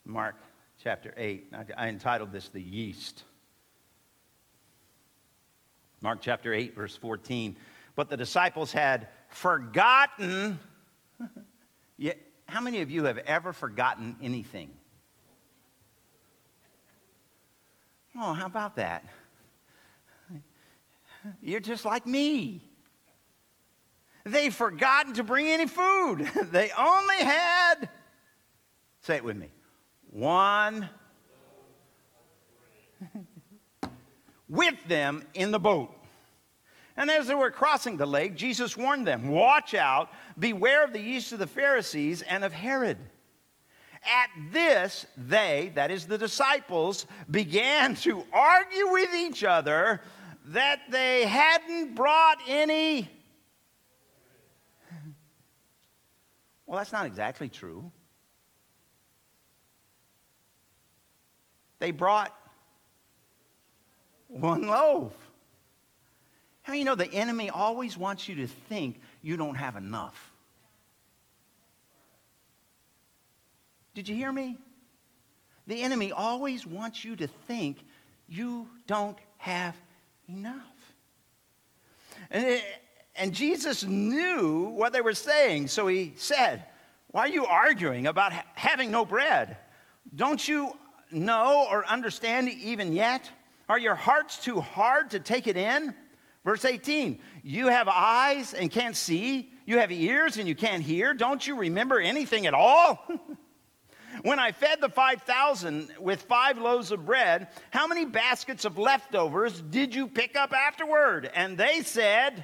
Mark chapter 8. I entitled this The Yeast. Mark chapter 8, verse 14. But the disciples had forgotten. Yeah, how many of you have ever forgotten anything? Oh, how about that? You're just like me. They've forgotten to bring any food. They only had, say it with me, one with them in the boat. And as they were crossing the lake, Jesus warned them, watch out, beware of the yeast of the Pharisees and of Herod. At this, they, that is the disciples, began to argue with each other that they hadn't brought any. Well, that's not exactly true. They brought one loaf. How do you know the enemy always wants you to think you don't have enough? Did you hear me? The enemy always wants you to think you don't have enough. And Jesus knew what they were saying, so he said, why are you arguing about having no bread? Don't you know or understand even yet? Are your hearts too hard to take it in? Verse 18, you have eyes and can't see. You have ears and you can't hear. Don't you remember anything at all? When I fed the 5,000 with 5 loaves of bread, how many baskets of leftovers did you pick up afterward? And they said,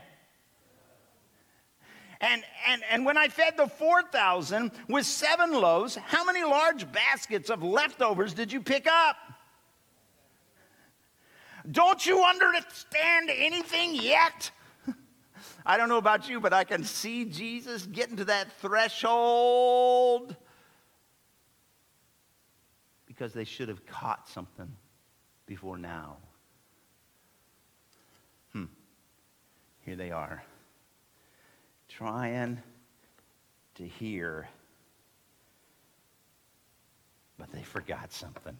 and when I fed the 4,000 with 7 loaves, how many large baskets of leftovers did you pick up? Don't you understand anything yet? I don't know about you, but I can see Jesus getting to that threshold because they should have caught something before now. Here they are, trying to hear, but they forgot something.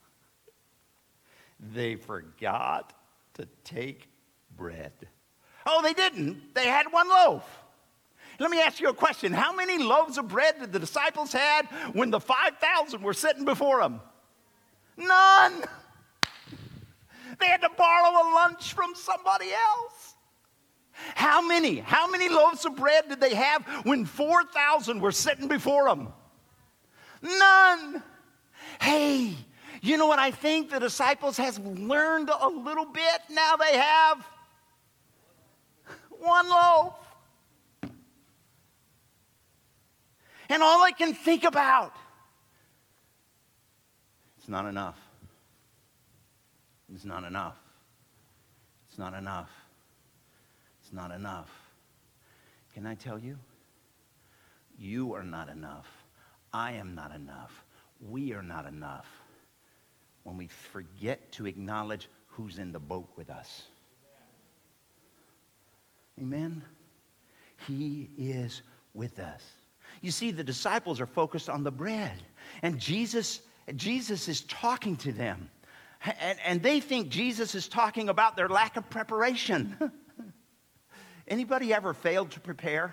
They forgot to take bread. Oh, they didn't. They had 1 loaf. Let me ask you a question. How many loaves of bread did the disciples had when the 5,000 were sitting before them? None. They had to borrow a lunch from somebody else. How many loaves of bread did they have when 4,000 were sitting before them? None. Hey, you know what I think the disciples has learned a little bit? Now they have 1 loaf. And all I can think about, it's not enough. It's not enough. It's not enough. It's not enough. Can I tell you? You are not enough. I am not enough. We are not enough when we forget to acknowledge who's in the boat with us. Amen? He is with us. You see, the disciples are focused on the bread, and Jesus is talking to them. And they think Jesus is talking about their lack of preparation. Anybody ever failed to prepare?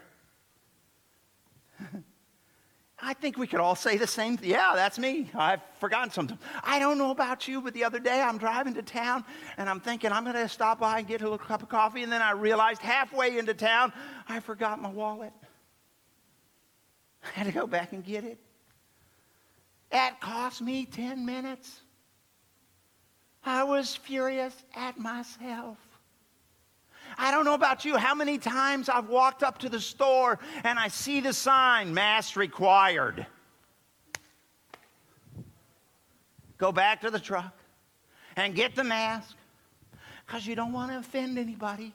I think we could all say the same thing. Yeah, that's me. I've forgotten something. I don't know about you, but the other day I'm driving to town, and I'm thinking I'm going to stop by and get a little cup of coffee, and then I realized halfway into town I forgot my wallet. I had to go back and get it. That cost me 10 minutes. I was furious at myself. I don't know about you, how many times I've walked up to the store and I see the sign, mask required. Go back to the truck and get the mask because you don't want to offend anybody.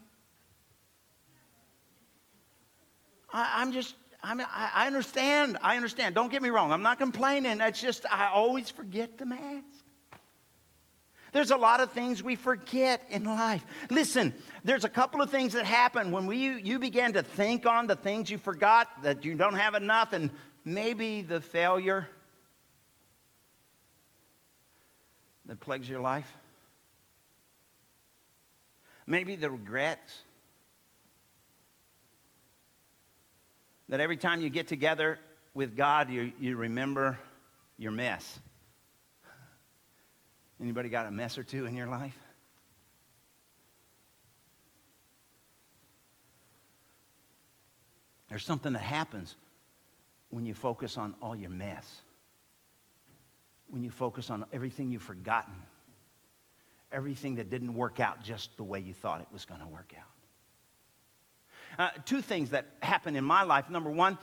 I understand. Don't get me wrong. I'm not complaining. It's just I always forget the mask. There's a lot of things we forget in life. Listen, there's a couple of things that happen when you begin to think on the things you forgot, that you don't have enough, and maybe the failure. that plagues your life? Maybe the regrets that every time you get together with God, you remember your mess. Anybody got a mess or two in your life? There's something that happens when you focus on all your mess. When you focus on everything you've forgotten. Everything that didn't work out just the way you thought it was going to work out. Two things that happen in my life. Number one,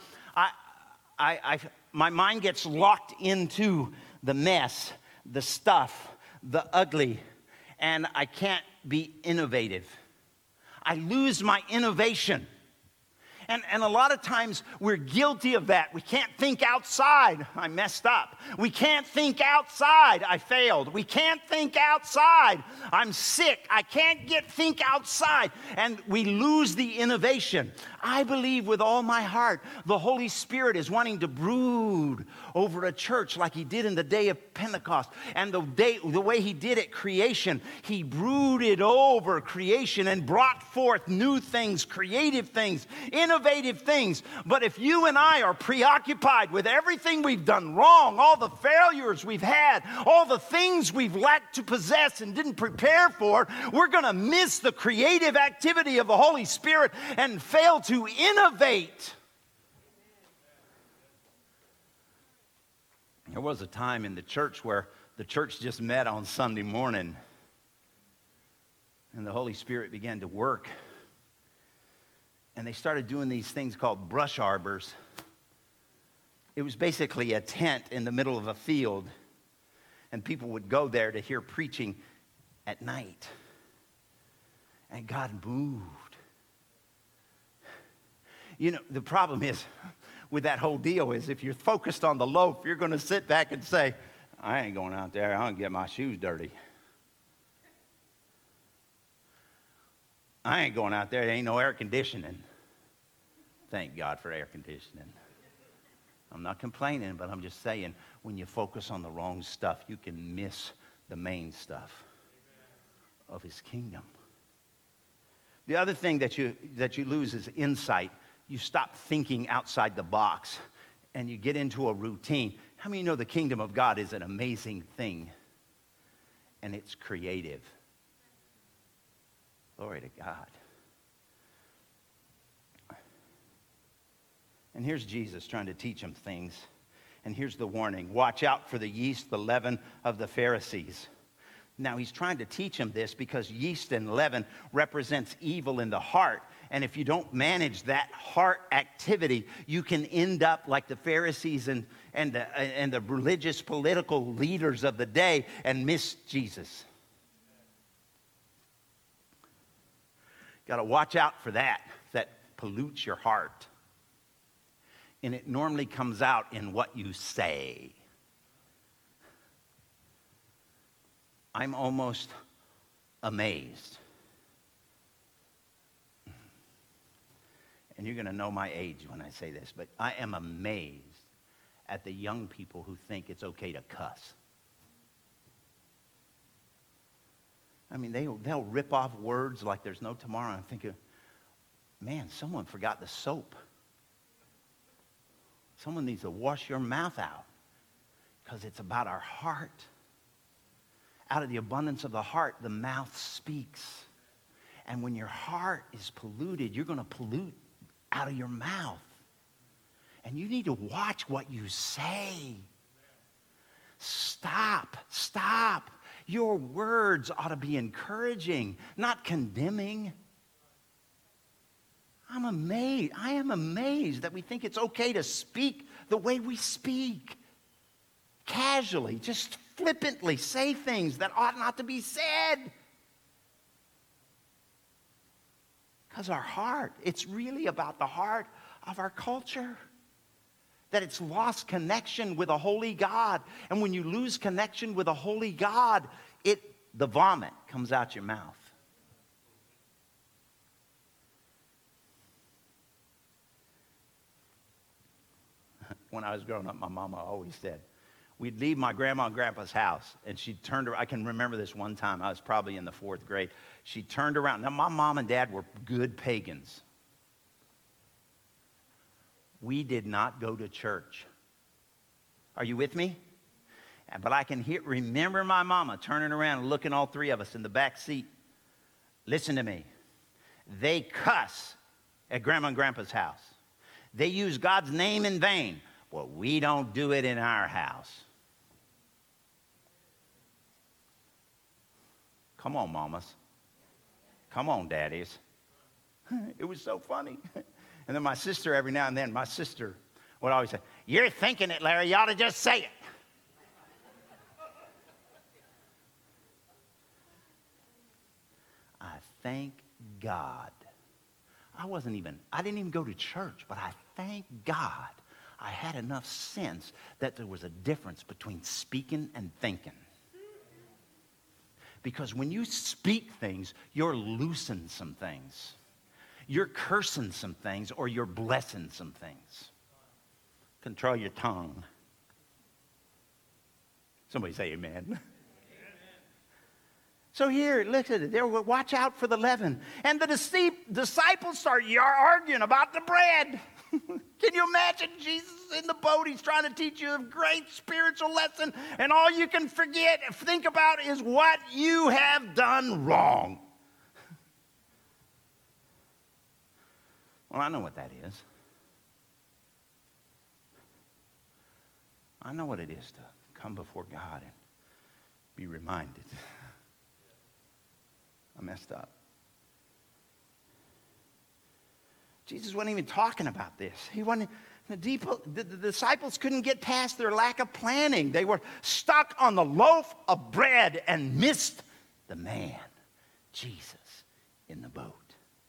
my mind gets locked into the mess, the stuff, the ugly, and I can't be innovative. I lose my innovation. And a lot of times we're guilty of that. We can't think outside. I messed up. We can't think outside. I failed. We can't think outside. I'm sick. I can't think outside. And we lose the innovation. I believe with all my heart the Holy Spirit is wanting to brood over a church like he did in the day of Pentecost. And the way he did at creation, he brooded over creation and brought forth new things, creative things, innovative things. But if you and I are preoccupied with everything we've done wrong, all the failures we've had, all the things we've lacked to possess and didn't prepare for, we're going to miss the creative activity of the Holy Spirit and fail to innovate. There was a time in the church where the church just met on Sunday morning and the Holy Spirit began to work. And they started doing these things called brush arbors. It was basically a tent in the middle of a field. And people would go there to hear preaching at night. And God moved. You know, the problem is with that whole deal is if you're focused on the loaf, you're going to sit back and say, I ain't going out there. I don't get my shoes dirty. I ain't going out there. There ain't no air conditioning. Thank God for air conditioning. I'm not complaining, but I'm just saying when you focus on the wrong stuff, you can miss the main stuff of his kingdom. The other thing that you lose is insight. You stop thinking outside the box and you get into a routine. How many know the kingdom of God is an amazing thing and it's creative? Glory to God. And here's Jesus trying to teach them things. And here's the warning. Watch out for the yeast, the leaven of the Pharisees. Now, he's trying to teach them this because yeast and leaven represents evil in the heart. And if you don't manage that heart activity, you can end up like the Pharisees and the religious political leaders of the day and miss Jesus. Got to watch out for that pollutes your heart. And it normally comes out in what you say. I'm almost amazed. And you're going to know my age when I say this, but I am amazed at the young people who think it's okay to cuss. I mean, they'll rip off words like there's no tomorrow. I'm thinking, man, someone forgot the soap. Someone needs to wash your mouth out because it's about our heart. Out of the abundance of the heart, the mouth speaks. And when your heart is polluted, you're going to pollute out of your mouth. And you need to watch what you say. Stop. Your words ought to be encouraging, not condemning. I am amazed that we think it's okay to speak the way we speak. Casually, just flippantly say things that ought not to be said. Because our heart, it's really about the heart of our culture. That it's lost connection with a holy God. And when you lose connection with a holy God, the vomit comes out your mouth. When I was growing up, my mama always said, we'd leave my grandma and grandpa's house, and she turned around. I can remember this one time. I was probably in the 4th grade. She turned around. Now, my mom and dad were good pagans. We did not go to church. Are you with me? But I can remember my mama turning around and looking all 3 of us in the back seat. Listen to me. They cuss at Grandma and Grandpa's house. They use God's name in vain. Well, we don't do it in our house. Come on, mamas. Come on, daddies. It was so funny. And then my sister, every now and then, my sister would always say, "You're thinking it, Larry. You ought to just say it." I thank God. I didn't even go to church, but I thank God I had enough sense that there was a difference between speaking and thinking. Because when you speak things, you're loosing some things. You're cursing some things, or you're blessing some things. Control your tongue. Somebody say amen. So here, look at it. There, watch out for the leaven. And the disciples start arguing about the bread. Can you imagine Jesus in the boat? He's trying to teach you a great spiritual lesson, and all you can think about is what you have done wrong. Well, I know what that is. I know what it is to come before God and be reminded. I messed up. Jesus wasn't even talking about this. The disciples couldn't get past their lack of planning. They were stuck on the loaf of bread and missed the man, Jesus, in the boat.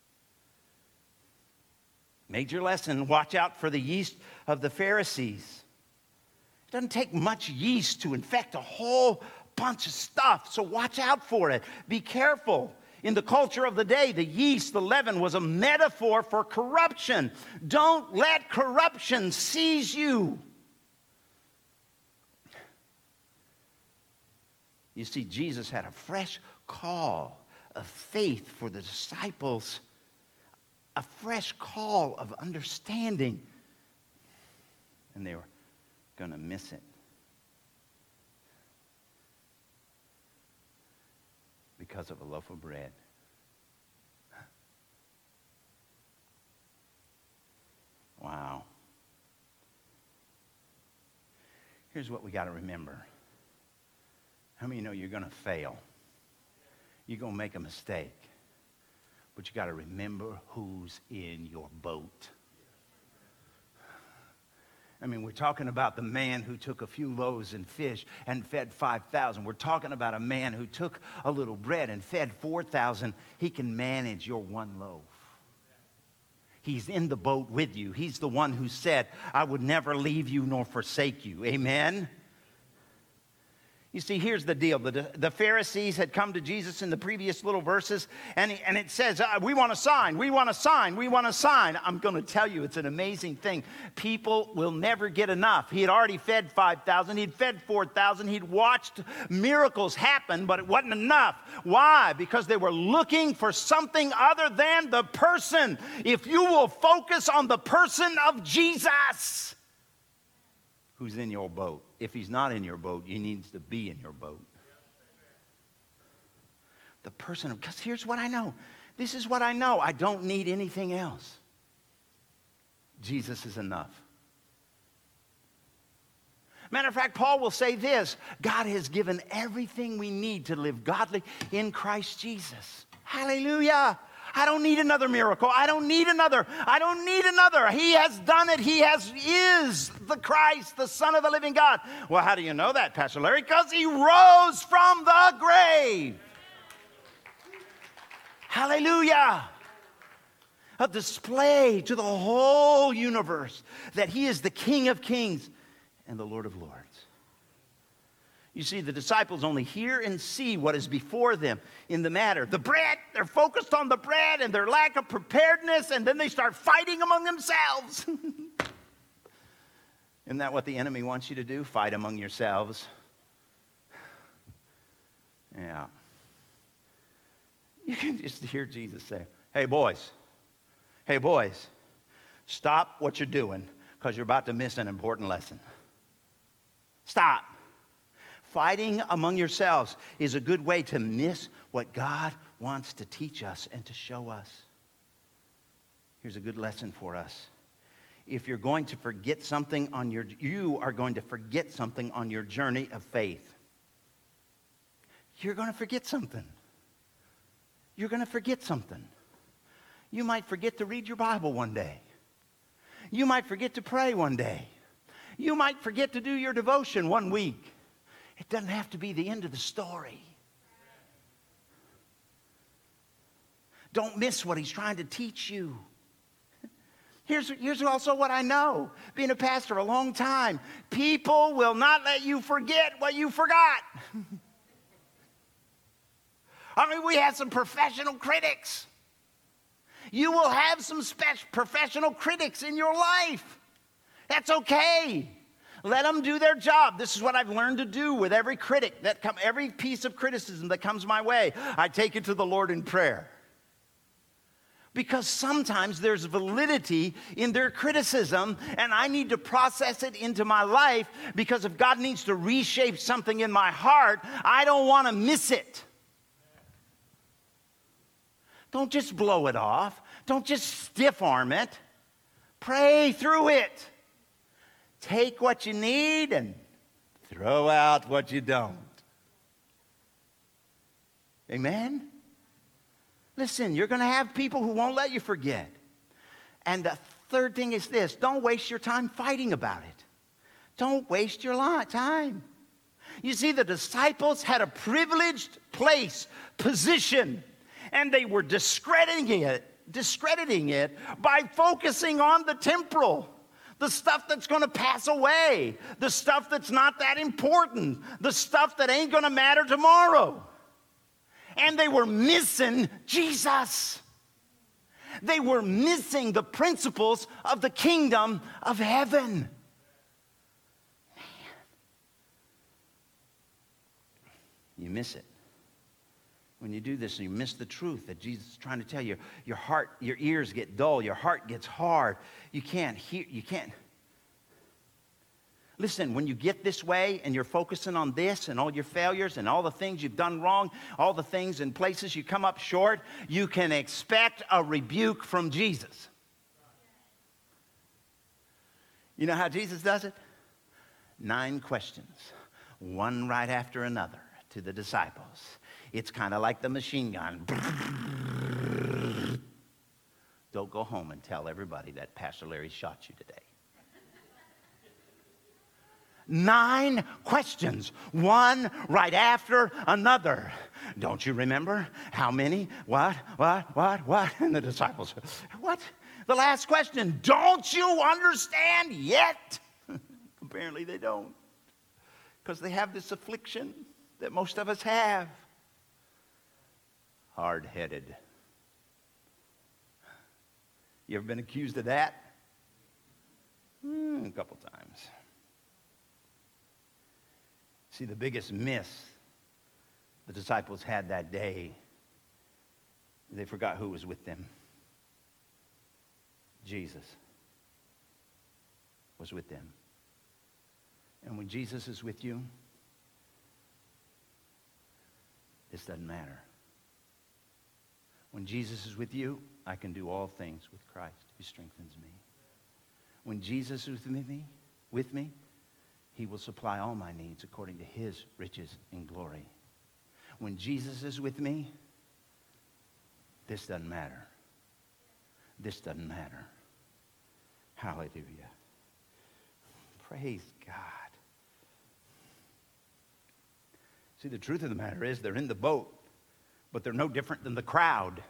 Major lesson, watch out for the yeast of the Pharisees. It doesn't take much yeast to infect a whole bunch of stuff, so watch out for it. Be careful. In the culture of the day, the yeast, the leaven, was a metaphor for corruption. Don't let corruption seize you. You see, Jesus had a fresh call of faith for the disciples, a fresh call of understanding, and they were going to miss it because of a loaf of bread. Wow. Here's what we got to remember. How many know you're going to fail? You're going to make a mistake. But you got to remember who's in your boat. I mean, we're talking about the man who took a few loaves and fish and fed 5,000. We're talking about a man who took a little bread and fed 4,000. He can manage your one loaf. He's in the boat with you. He's the one who said, "I would never leave you nor forsake you." Amen? You see, here's the deal. The Pharisees had come to Jesus in the previous little verses, and it says, "We want a sign, we want a sign, we want a sign." I'm going to tell you, it's an amazing thing. People will never get enough. He had already fed 5,000. He'd fed 4,000. He'd watched miracles happen, but it wasn't enough. Why? Because they were looking for something other than the person. If you will focus on the person of Jesus, who's in your boat. If he's not in your boat, he needs to be in your boat. The person, because here's what I know. This is what I know. I don't need anything else. Jesus is enough. Matter of fact, Paul will say this: God has given everything we need to live godly in Christ Jesus. Hallelujah. I don't need another miracle. I don't need another. He has done it. Is the Christ, the Son of the living God. Well, how do you know that, Pastor Larry? Because he rose from the grave. Hallelujah. A display to the whole universe that he is the King of kings and the Lord of lords. You see, the disciples only hear and see what is before them in the matter. The bread, they're focused on the bread and their lack of preparedness, and then they start fighting among themselves. Isn't that what the enemy wants you to do? Fight among yourselves. Yeah. You can just hear Jesus say, hey, boys, stop what you're doing because you're about to miss an important lesson. Stop. Fighting among yourselves is a good way to miss what God wants to teach us and to show us. Here's a good lesson for us. If you're going to forget something you are going to forget something on your journey of faith. You're going to forget something. You're going to forget something. You might forget to read your Bible one day. You might forget to pray one day. You might forget to do your devotion one week. It doesn't have to be the end of the story. Don't miss what he's trying to teach you. Here's also what I know, being a pastor a long time. People will not let you forget what you forgot. I mean, we have some professional critics. You will have some professional critics in your life. That's okay. Let them do their job. This is what I've learned to do with every critic every piece of criticism that comes my way. I take it to the Lord in prayer. Because sometimes there's validity in their criticism, and I need to process it into my life, because if God needs to reshape something in my heart, I don't want to miss it. Don't just blow it off. Don't just stiff arm it. Pray through it. Take what you need and throw out what you don't. Amen? Listen, you're going to have people who won't let you forget. And the third thing is this: don't waste your time fighting about it. Don't waste your time. You see, the disciples had a privileged position, and they were discrediting it by focusing on the temporal, the stuff that's going to pass away, the stuff that's not that important, the stuff that ain't going to matter tomorrow. And they were missing Jesus. They were missing the principles of the kingdom of heaven. Man. You miss it. When you do this, you miss the truth that Jesus is trying to tell you. Your heart, your ears get dull. Your heart gets hard. You can't hear. You can't. Listen, when you get this way and you're focusing on this and all your failures and all the things you've done wrong, all the things and places you come up short, you can expect a rebuke from Jesus. You know how Jesus does it? 9 questions, one right after another, to the disciples. It's kind of like the machine gun. Don't go home and tell everybody that Pastor Larry shot you today. 9 questions, one right after another. Don't you remember how many? What? And the disciples, what? The last question, don't you understand yet? Apparently they don't, because they have this affliction that most of us have. Hard-headed. You ever been accused of that? A couple times. See, the biggest miss the disciples had that day, they forgot who was with them. Jesus was with them. And when Jesus is with you, this doesn't matter. When Jesus is with you, I can do all things with Christ who strengthens me. When Jesus is with me, he will supply all my needs according to his riches in glory. When Jesus is with me, this doesn't matter. This doesn't matter. Hallelujah. Praise God. See, the truth of the matter is they're in the boat, but they're no different than the crowd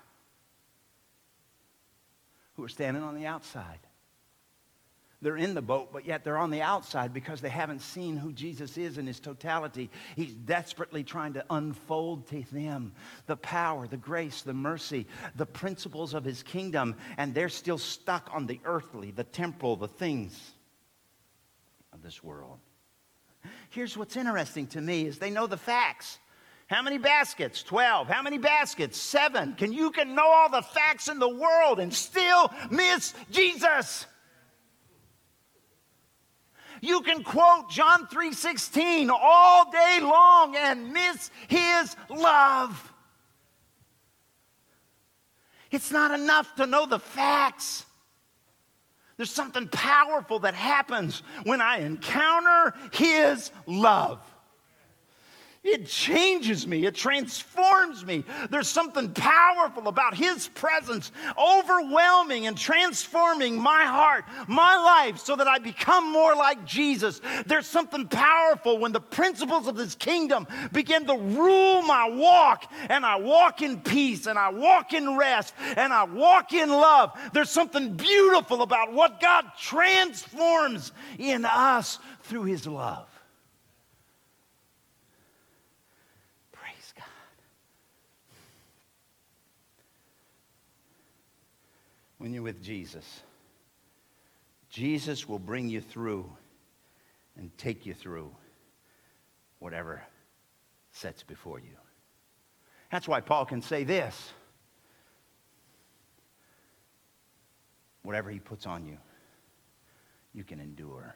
who are standing on the outside. They're in the boat, but yet they're on the outside because they haven't seen who Jesus is in his totality. He's desperately trying to unfold to them the power, the grace, the mercy, the principles of his kingdom, and they're still stuck on the earthly, the temporal, the things of this world. Here's what's interesting to me is they know the facts. How many baskets? 12. How many baskets? 7. You can know all the facts in the world and still miss Jesus. You can quote John 3:16 all day long and miss his love. It's not enough to know the facts. There's something powerful that happens when I encounter his love. It changes me. It transforms me. There's something powerful about his presence overwhelming and transforming my heart, my life, so that I become more like Jesus. There's something powerful when the principles of his kingdom begin to rule my walk, and I walk in peace, and I walk in rest, and I walk in love. There's something beautiful about what God transforms in us through his love. When you're with Jesus, Jesus will bring you through and take you through whatever sets before you. That's why Paul can say this: whatever he puts on you, you can endure.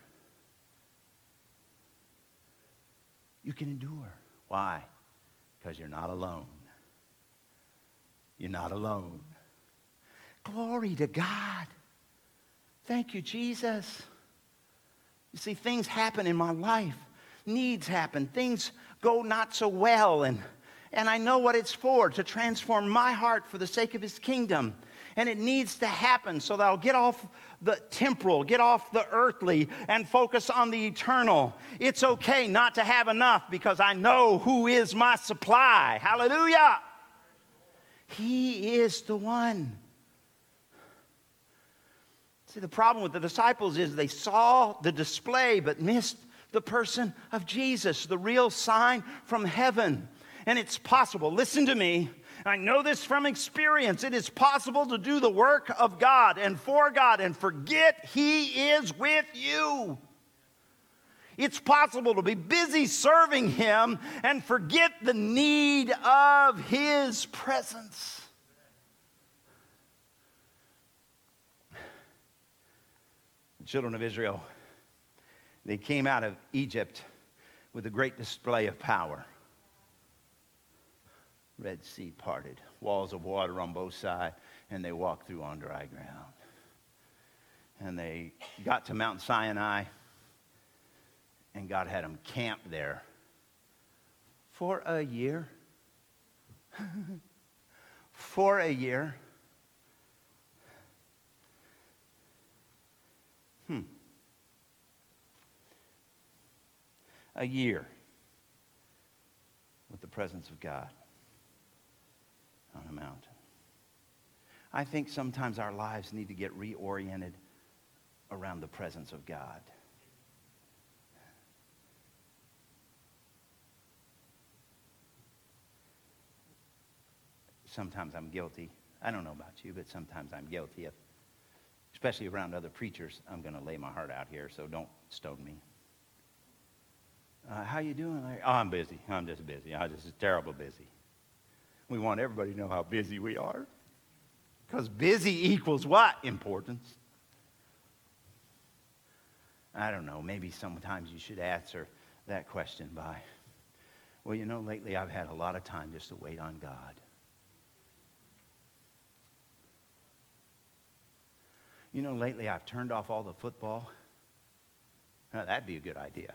You can endure. Why? Because you're not alone. You're not alone. Glory to God. Thank you, Jesus. You see, things happen in my life. Needs happen. Things go not so well. And I know what it's for, to transform my heart for the sake of his kingdom. And it needs to happen so that I'll get off the temporal, get off the earthly, and focus on the eternal. It's okay not to have enough because I know who is my supply. Hallelujah. He is the one. See, the problem with the disciples is they saw the display but missed the person of Jesus, the real sign from heaven. And it's possible, listen to me, I know this from experience, it is possible to do the work of God and for God and forget he is with you. It's possible to be busy serving him and forget the need of his presence. Children of Israel, they came out of Egypt with a great display of power. Red Sea parted, walls of water on both sides, and they walked through on dry ground. And they got to Mount Sinai, and God had them camp there for a year. For a year. A year with the presence of God on a mountain. I think sometimes our lives need to get reoriented around the presence of God. Sometimes I'm guilty. I don't know about you, but sometimes I'm guilty of, especially around other preachers. I'm going to lay my heart out here, so don't stone me. How you doing? Oh, I'm busy. I'm just busy. I'm just terrible busy. We want everybody to know how busy we are. Because busy equals what? Importance. I don't know. Maybe sometimes you should answer that question by, well, you know, lately I've had a lot of time just to wait on God. You know, lately I've turned off all the football. Now, that'd be a good idea.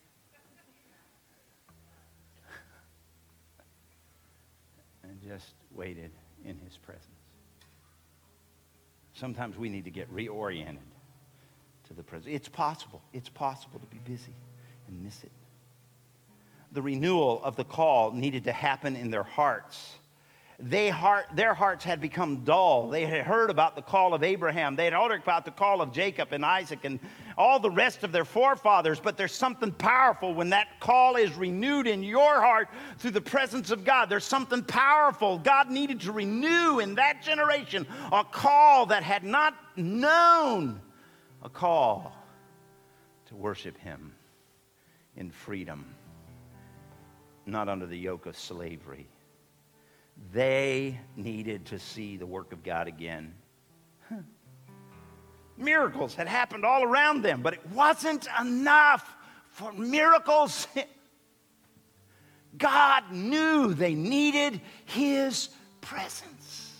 And just waited in his presence. Sometimes we need to get reoriented to the presence. It's possible. It's possible to be busy and miss it. The renewal of the call needed to happen in their hearts. Their hearts had become dull. They had heard about the call of Abraham. They had heard about the call of Jacob and Isaac and all the rest of their forefathers. But there's something powerful when that call is renewed in your heart through the presence of God. There's something powerful. God needed to renew in that generation a call that had not known, a call to worship him in freedom, not under the yoke of slavery. They needed to see the work of God again. Miracles had happened all around them, but it wasn't enough for miracles. God knew they needed his presence.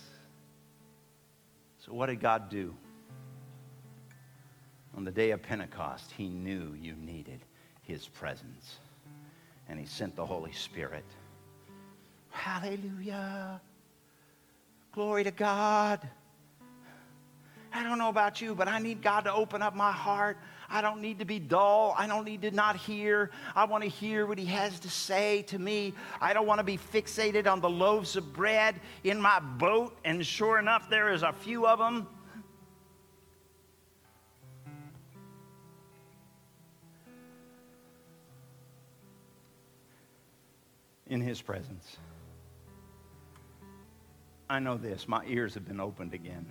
So what did God do? On the day of Pentecost, he knew you needed his presence. And he sent the Holy Spirit. Hallelujah. Glory to God. I don't know about you, but I need God to open up my heart. I don't need to be dull. I don't need to not hear. I want to hear what he has to say to me. I don't want to be fixated on the loaves of bread in my boat. And sure enough, there is a few of them. In his presence. I know this, my ears have been opened again.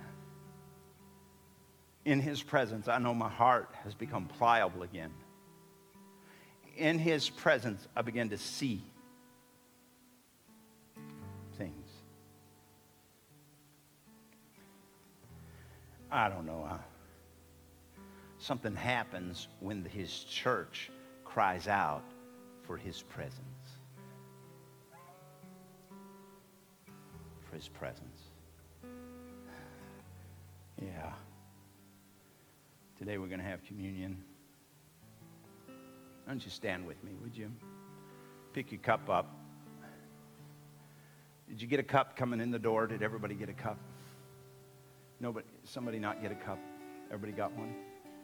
In his presence, I know my heart has become pliable again. In his presence, I begin to see things. I don't know. Something happens when his church cries out for his presence. For his presence. Yeah. Today we're going to have communion. Why don't you stand with me, would you? Pick your cup up. Did you get a cup coming in the door? Did everybody get a cup? Nobody, somebody not get a cup? Everybody got one?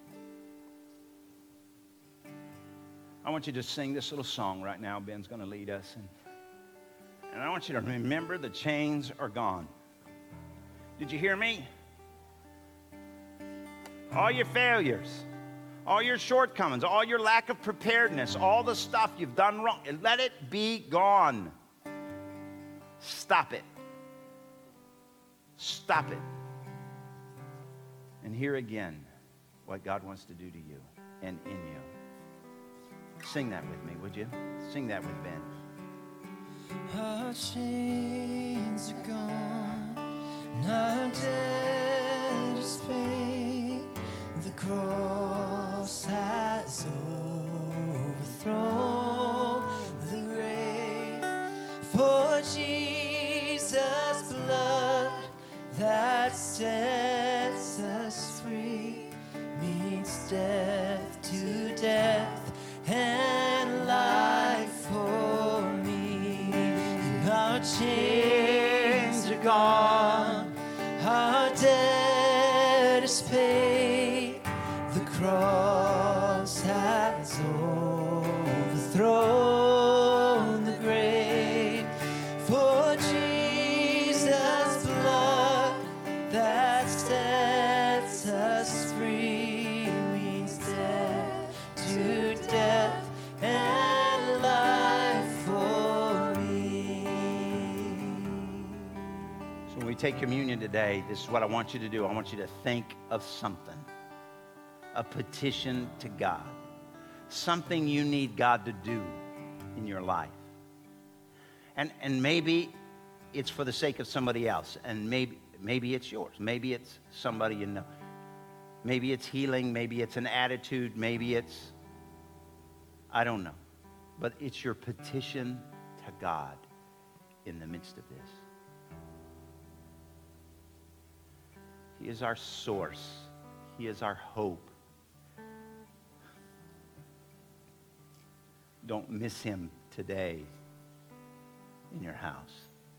I want you to sing this little song right now. Ben's going to lead us. And I want you to remember the chains are gone. Did you hear me? All your failures, all your shortcomings, all your lack of preparedness, all the stuff you've done wrong, let it be gone. Stop it. Stop it. And hear again what God wants to do to you and in you. Sing that with me, would you? Sing that with Ben. Our chains are gone, our debt is paid. The cross has overthrown the grave. For Jesus' blood that sets us free means death to death and life for me. And our chains are gone, our debt is paid. The cross has overthrown the grave. For Jesus' blood that sets us free means death to death and life for me. So when we take communion today, this is what I want you to do. I want you to think of something. A petition to God. Something you need God to do in your life. And maybe it's for the sake of somebody else. And maybe it's yours. Maybe it's somebody you know. Maybe it's healing. Maybe it's an attitude. Maybe it's, I don't know. But it's your petition to God in the midst of this. He is our source. He is our hope. Don't miss him today in your house.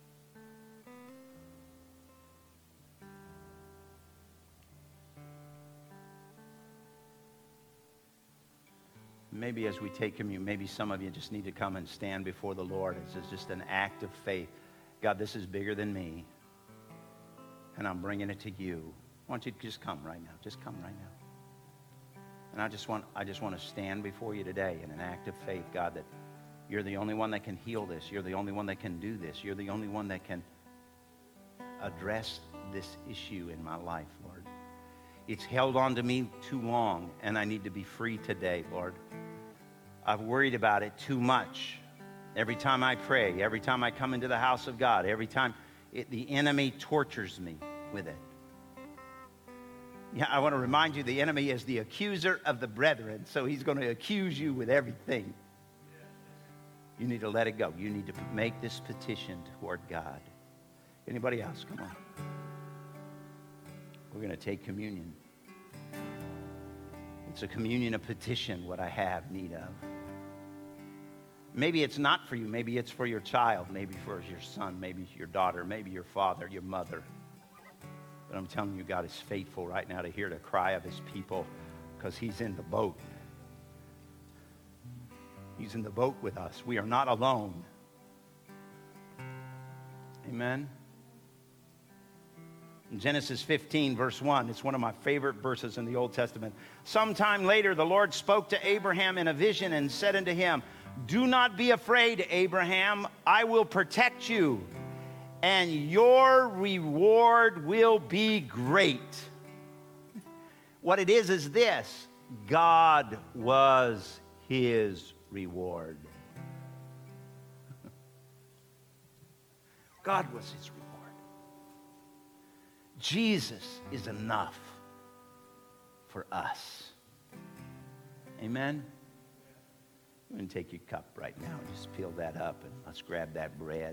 Maybe as we take communion, maybe some of you just need to come and stand before the Lord. It's just an act of faith. God, this is bigger than me, and I'm bringing it to you. Why don't you just come right now? Just come right now. And I just want to stand before you today in an act of faith, God, that you're the only one that can heal this. You're the only one that can do this. You're the only one that can address this issue in my life, Lord. It's held on to me too long, and I need to be free today, Lord. I've worried about it too much. Every time I pray, every time I come into the house of God, every time the enemy tortures me with it. Yeah, I want to remind you, the enemy is the accuser of the brethren, so he's going to accuse you with everything. You need to let it go. You need to make this petition toward God. Anybody else? Come on. We're going to take communion. It's a communion of petition, what I have need of. Maybe it's not for you. Maybe it's for your child. Maybe for your son. Maybe your daughter. Maybe your father, your mother. But I'm telling you, God is faithful right now to hear the cry of his people because he's in the boat. He's in the boat with us. We are not alone. Amen. In Genesis 15, verse 1, it's one of my favorite verses in the Old Testament. Sometime later, the Lord spoke to Abraham in a vision and said unto him, "Do not be afraid, Abraham. I will protect you, and your reward will be great." What it is this: God was his reward. God was his reward. Jesus is enough for us. Amen? I'm going to take your cup right now. Just peel that up and let's grab that bread.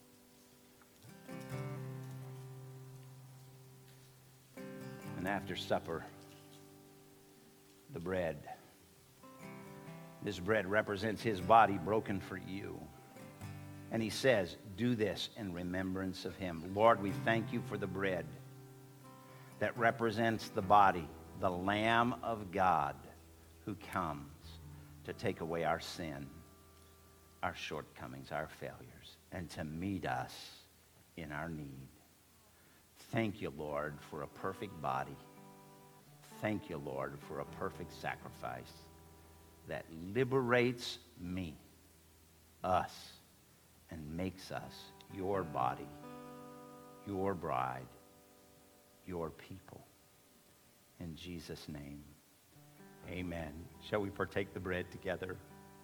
And after supper, the bread. This bread represents his body broken for you. And he says, do this in remembrance of him. Lord, we thank you for the bread that represents the body, the Lamb of God who comes to take away our sin, our shortcomings, our failures, and to meet us in our need. Thank you, Lord, for a perfect body. Thank you, Lord, for a perfect sacrifice that liberates me, us, and makes us your body, your bride, your people. In Jesus' name, amen. Shall we partake the bread together?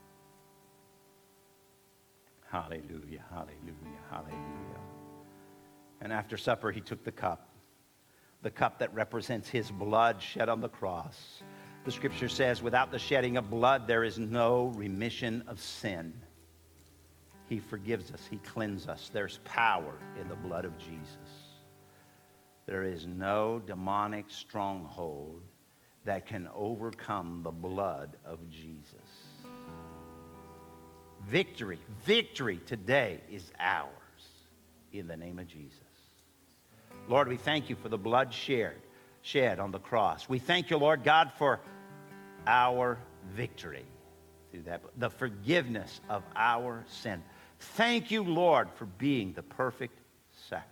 Hallelujah, hallelujah, hallelujah. And after supper, he took the cup that represents his blood shed on the cross. The scripture says, without the shedding of blood, there is no remission of sin. He forgives us. He cleanses us. There's power in the blood of Jesus. There is no demonic stronghold that can overcome the blood of Jesus. Victory today is ours in the name of Jesus. Lord, we thank you for the blood shed on the cross. We thank you, Lord God, for our victory through that, the forgiveness of our sin. Thank you, Lord, for being the perfect sacrifice.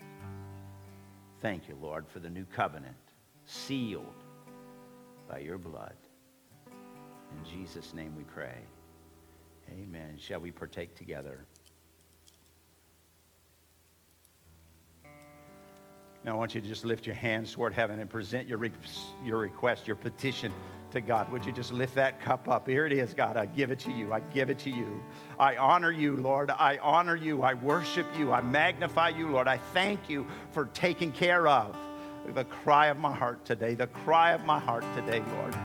Thank you, Lord, for the new covenant, sealed by your blood. In Jesus' name we pray. Amen. Shall we partake together? Now I want you to just lift your hands toward heaven and present your request, your petition to God. Would you just lift that cup up? Here it is, God. I give it to you. I give it to you. I honor you, Lord. I honor you. I worship you. I magnify you, Lord. I thank you for taking care of the cry of my heart today. The cry of my heart today, Lord.